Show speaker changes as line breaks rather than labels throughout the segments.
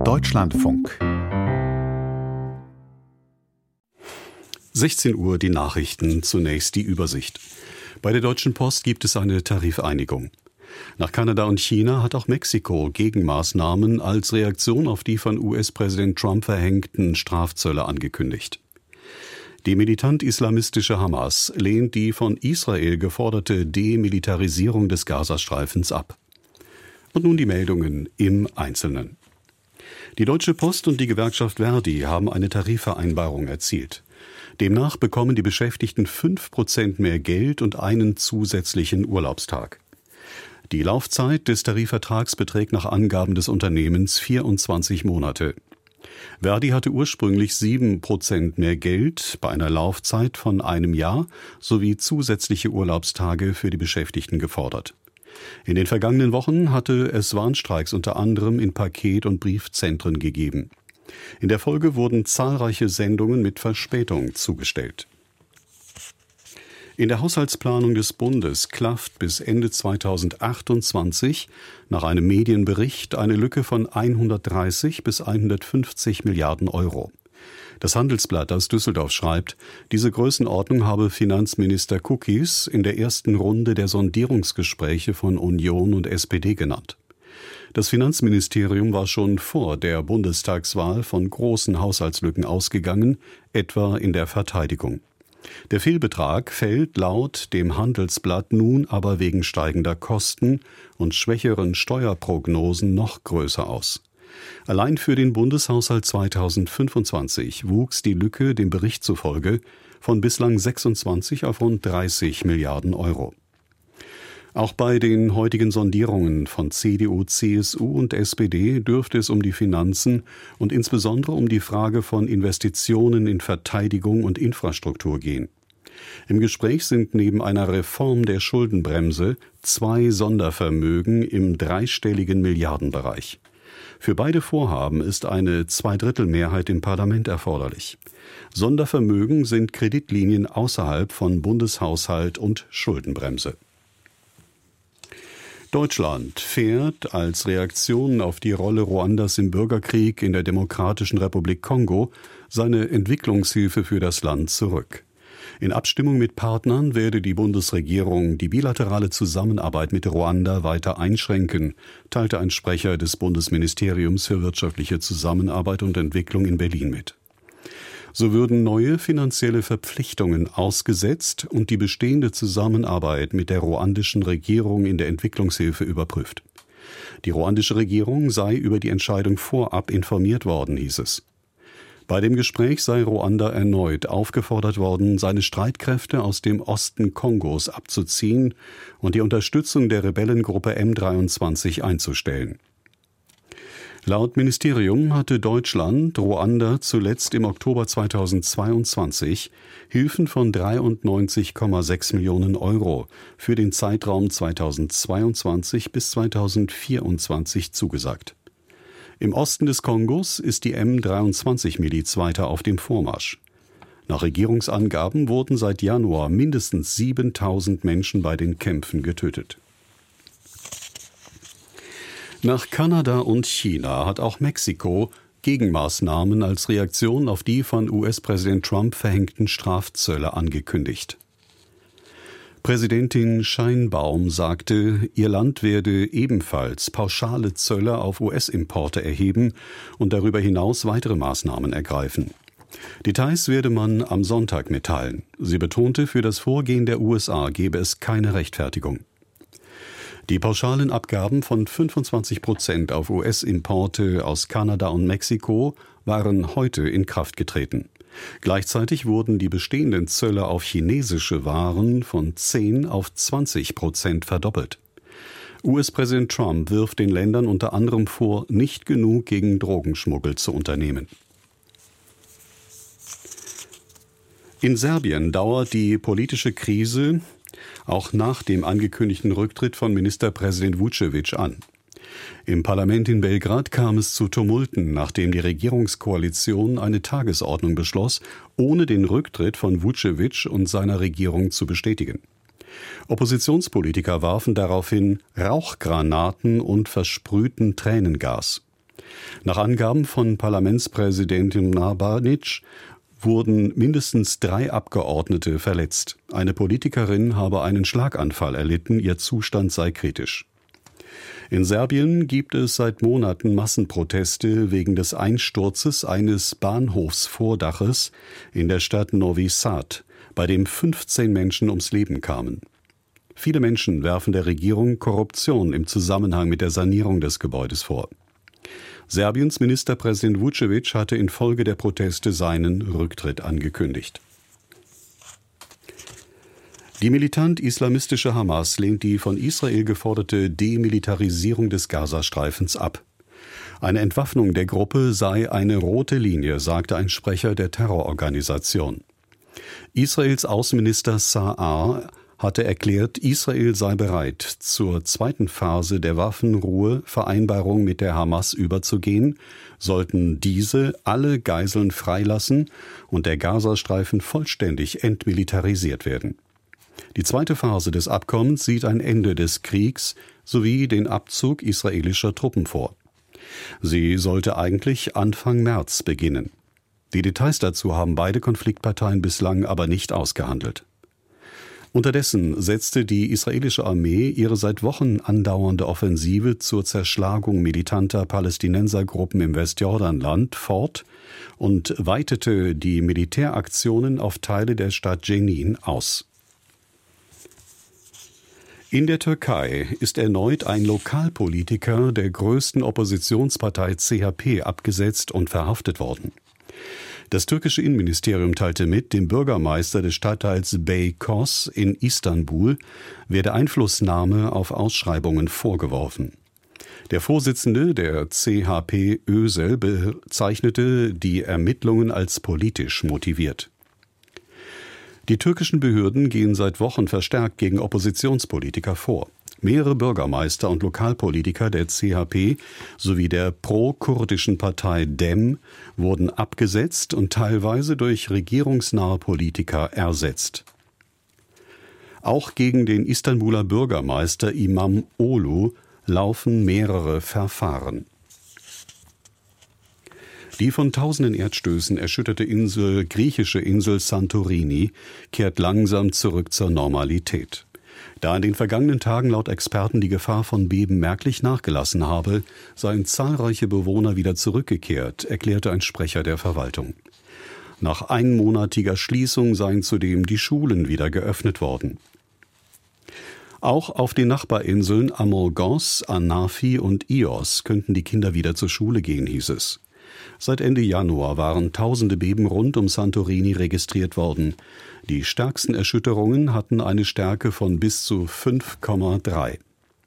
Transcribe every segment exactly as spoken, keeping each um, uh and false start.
Deutschlandfunk. sechzehn Uhr die Nachrichten, zunächst die Übersicht. Bei der Deutschen Post gibt es eine Tarifeinigung. Nach Kanada und China hat auch Mexiko Gegenmaßnahmen als Reaktion auf die von U S-Präsident Trump verhängten Strafzölle angekündigt. Die militant-islamistische Hamas lehnt die von Israel geforderte Demilitarisierung des Gazastreifens ab. Und nun die Meldungen im Einzelnen. Die Deutsche Post und die Gewerkschaft Verdi haben eine Tarifvereinbarung erzielt. Demnach bekommen die Beschäftigten fünf Prozent mehr Geld und einen zusätzlichen Urlaubstag. Die Laufzeit des Tarifvertrags beträgt nach Angaben des Unternehmens vierundzwanzig Monate. Verdi hatte ursprünglich sieben Prozent mehr Geld bei einer Laufzeit von einem Jahr sowie zusätzliche Urlaubstage für die Beschäftigten gefordert. In den vergangenen Wochen hatte es Warnstreiks unter anderem in Paket- und Briefzentren gegeben. In der Folge wurden zahlreiche Sendungen mit Verspätung zugestellt. In der Haushaltsplanung des Bundes klafft bis Ende zweitausendachtundzwanzig nach einem Medienbericht eine Lücke von hundertdreißig bis hundertfünfzig Milliarden Euro. Das Handelsblatt aus Düsseldorf schreibt, diese Größenordnung habe Finanzminister Kukis in der ersten Runde der Sondierungsgespräche von Union und S P D genannt. Das Finanzministerium war schon vor der Bundestagswahl von großen Haushaltslücken ausgegangen, etwa in der Verteidigung. Der Fehlbetrag fällt laut dem Handelsblatt nun aber wegen steigender Kosten und schwächeren Steuerprognosen noch größer aus. Allein für den Bundeshaushalt zweitausendfünfundzwanzig wuchs die Lücke dem Bericht zufolge von bislang sechsundzwanzig auf rund dreißig Milliarden Euro. Auch bei den heutigen Sondierungen von C D U, C S U und S P D dürfte es um die Finanzen und insbesondere um die Frage von Investitionen in Verteidigung und Infrastruktur gehen. Im Gespräch sind neben einer Reform der Schuldenbremse zwei Sondervermögen im dreistelligen Milliardenbereich. Für beide Vorhaben ist eine Zweidrittelmehrheit im Parlament erforderlich. Sondervermögen sind Kreditlinien außerhalb von Bundeshaushalt und Schuldenbremse. Deutschland fährt als Reaktion auf die Rolle Ruandas im Bürgerkrieg in der Demokratischen Republik Kongo seine Entwicklungshilfe für das Land zurück. In Abstimmung mit Partnern werde die Bundesregierung die bilaterale Zusammenarbeit mit Ruanda weiter einschränken, teilte ein Sprecher des Bundesministeriums für wirtschaftliche Zusammenarbeit und Entwicklung in Berlin mit. So würden neue finanzielle Verpflichtungen ausgesetzt und die bestehende Zusammenarbeit mit der ruandischen Regierung in der Entwicklungshilfe überprüft. Die ruandische Regierung sei über die Entscheidung vorab informiert worden, hieß es. Bei dem Gespräch sei Ruanda erneut aufgefordert worden, seine Streitkräfte aus dem Osten Kongos abzuziehen und die Unterstützung der Rebellengruppe M dreiundzwanzig einzustellen. Laut Ministerium hatte Deutschland Ruanda zuletzt im Oktober zweitausendzweiundzwanzig Hilfen von dreiundneunzig Komma sechs Millionen Euro für den Zeitraum zweitausendzweiundzwanzig bis zweitausendvierundzwanzig zugesagt. Im Osten des Kongos ist die M dreiundzwanzig Miliz weiter auf dem Vormarsch. Nach Regierungsangaben wurden seit Januar mindestens siebentausend Menschen bei den Kämpfen getötet. Nach Kanada und China hat auch Mexiko Gegenmaßnahmen als Reaktion auf die von U S-Präsident Trump verhängten Strafzölle angekündigt. Präsidentin Sheinbaum sagte, ihr Land werde ebenfalls pauschale Zölle auf U S-Importe erheben und darüber hinaus weitere Maßnahmen ergreifen. Details werde man am Sonntag mitteilen. Sie betonte, für das Vorgehen der U S A gebe es keine Rechtfertigung. Die pauschalen Abgaben von fünfundzwanzig Prozent auf U S-Importe aus Kanada und Mexiko waren heute in Kraft getreten. Gleichzeitig wurden die bestehenden Zölle auf chinesische Waren von zehn auf zwanzig Prozent verdoppelt. U S-Präsident Trump wirft den Ländern unter anderem vor, nicht genug gegen Drogenschmuggel zu unternehmen. In Serbien dauert die politische Krise auch nach dem angekündigten Rücktritt von Ministerpräsident Vučević an. Im Parlament in Belgrad kam es zu Tumulten, nachdem die Regierungskoalition eine Tagesordnung beschloss, ohne den Rücktritt von Vučević und seiner Regierung zu bestätigen. Oppositionspolitiker warfen daraufhin Rauchgranaten und versprühten Tränengas. Nach Angaben von Parlamentspräsidentin Nabanic wurden mindestens drei Abgeordnete verletzt. Eine Politikerin habe einen Schlaganfall erlitten, ihr Zustand sei kritisch. In Serbien gibt es seit Monaten Massenproteste wegen des Einsturzes eines Bahnhofsvordaches in der Stadt Novi Sad, bei dem fünfzehn Menschen ums Leben kamen. Viele Menschen werfen der Regierung Korruption im Zusammenhang mit der Sanierung des Gebäudes vor. Serbiens Ministerpräsident Vučević hatte infolge der Proteste seinen Rücktritt angekündigt. Die militant-islamistische Hamas lehnt die von Israel geforderte Demilitarisierung des Gazastreifens ab. Eine Entwaffnung der Gruppe sei eine rote Linie, sagte ein Sprecher der Terrororganisation. Israels Außenminister Sa'ar hatte erklärt, Israel sei bereit, zur zweiten Phase der Waffenruhe-Vereinbarung mit der Hamas überzugehen, sollten diese alle Geiseln freilassen und der Gazastreifen vollständig entmilitarisiert werden. Die zweite Phase des Abkommens sieht ein Ende des Kriegs sowie den Abzug israelischer Truppen vor. Sie sollte eigentlich Anfang März beginnen. Die Details dazu haben beide Konfliktparteien bislang aber nicht ausgehandelt. Unterdessen setzte die israelische Armee ihre seit Wochen andauernde Offensive zur Zerschlagung militanter Palästinensergruppen im Westjordanland fort und weitete die Militäraktionen auf Teile der Stadt Jenin aus. In der Türkei ist erneut ein Lokalpolitiker der größten Oppositionspartei C H P abgesetzt und verhaftet worden. Das türkische Innenministerium teilte mit, dem Bürgermeister des Stadtteils Beykoz in Istanbul werde Einflussnahme auf Ausschreibungen vorgeworfen. Der Vorsitzende der C H P Özel bezeichnete die Ermittlungen als politisch motiviert. Die türkischen Behörden gehen seit Wochen verstärkt gegen Oppositionspolitiker vor. Mehrere Bürgermeister und Lokalpolitiker der C H P sowie der pro-kurdischen Partei Dem wurden abgesetzt und teilweise durch regierungsnahe Politiker ersetzt. Auch gegen den Istanbuler Bürgermeister Imam Olu laufen mehrere Verfahren. Die von tausenden Erdstößen erschütterte Insel, griechische Insel Santorini kehrt langsam zurück zur Normalität. Da in den vergangenen Tagen laut Experten die Gefahr von Beben merklich nachgelassen habe, seien zahlreiche Bewohner wieder zurückgekehrt, erklärte ein Sprecher der Verwaltung. Nach einmonatiger Schließung seien zudem die Schulen wieder geöffnet worden. Auch auf den Nachbarinseln Amorgos, Anafi und Ios könnten die Kinder wieder zur Schule gehen, hieß es. Seit Ende Januar waren tausende Beben rund um Santorini registriert worden. Die stärksten Erschütterungen hatten eine Stärke von bis zu fünf Komma drei.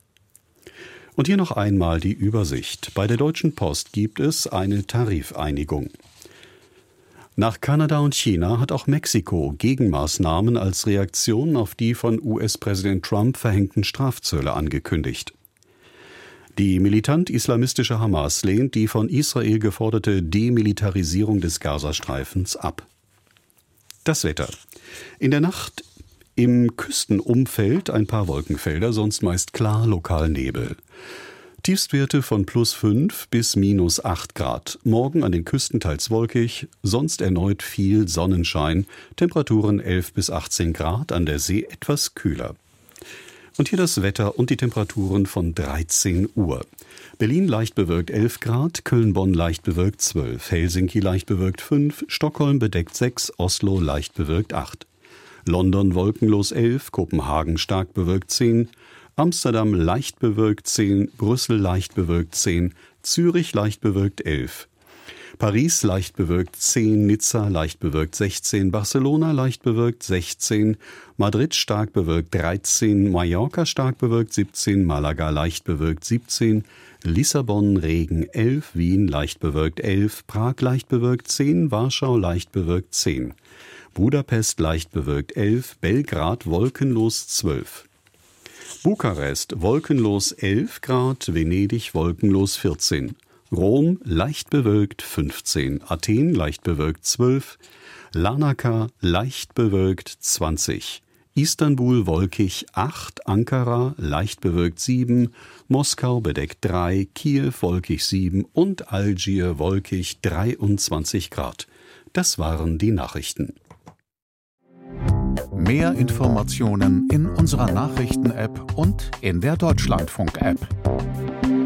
Und hier noch einmal die Übersicht. Bei der Deutschen Post gibt es eine Tarifeinigung. Nach Kanada und China hat auch Mexiko Gegenmaßnahmen als Reaktion auf die von U S-Präsident Trump verhängten Strafzölle angekündigt. Die militant-islamistische Hamas lehnt die von Israel geforderte Demilitarisierung des Gazastreifens ab. Das Wetter. In der Nacht im Küstenumfeld ein paar Wolkenfelder, sonst meist klar, lokal Nebel. Tiefstwerte von plus fünf bis minus acht Grad. Morgen an den Küsten teils wolkig, sonst erneut viel Sonnenschein. Temperaturen elf bis achtzehn Grad, an der See etwas kühler. Und hier das Wetter und die Temperaturen von dreizehn Uhr. Berlin leicht bewölkt elf Grad, Köln-Bonn leicht bewölkt zwölf, Helsinki leicht bewölkt fünf, Stockholm bedeckt sechs, Oslo leicht bewölkt acht. London wolkenlos elf, Kopenhagen stark bewölkt zehn, Amsterdam leicht bewölkt zehn, Brüssel leicht bewölkt zehn, Zürich leicht bewölkt elf. Paris leicht bewölkt zehn, Nizza leicht bewölkt sechzehn, Barcelona leicht bewölkt sechzehn, Madrid stark bewölkt dreizehn, Mallorca stark bewölkt siebzehn, Malaga leicht bewölkt siebzehn, Lissabon Regen elf, Wien leicht bewölkt elf, Prag leicht bewölkt zehn, Warschau leicht bewölkt zehn, Budapest leicht bewölkt elf, Belgrad wolkenlos zwölf. Bukarest wolkenlos elf Grad, Venedig wolkenlos vierzehn. Rom leicht bewölkt fünfzehn, Athen leicht bewölkt zwölf, Larnaca leicht bewölkt zwanzig, Istanbul wolkig acht, Ankara leicht bewölkt sieben, Moskau bedeckt drei, Kiew wolkig sieben und Algier wolkig dreiundzwanzig Grad. Das waren die Nachrichten.
Mehr Informationen in unserer Nachrichten-App und in der Deutschlandfunk-App.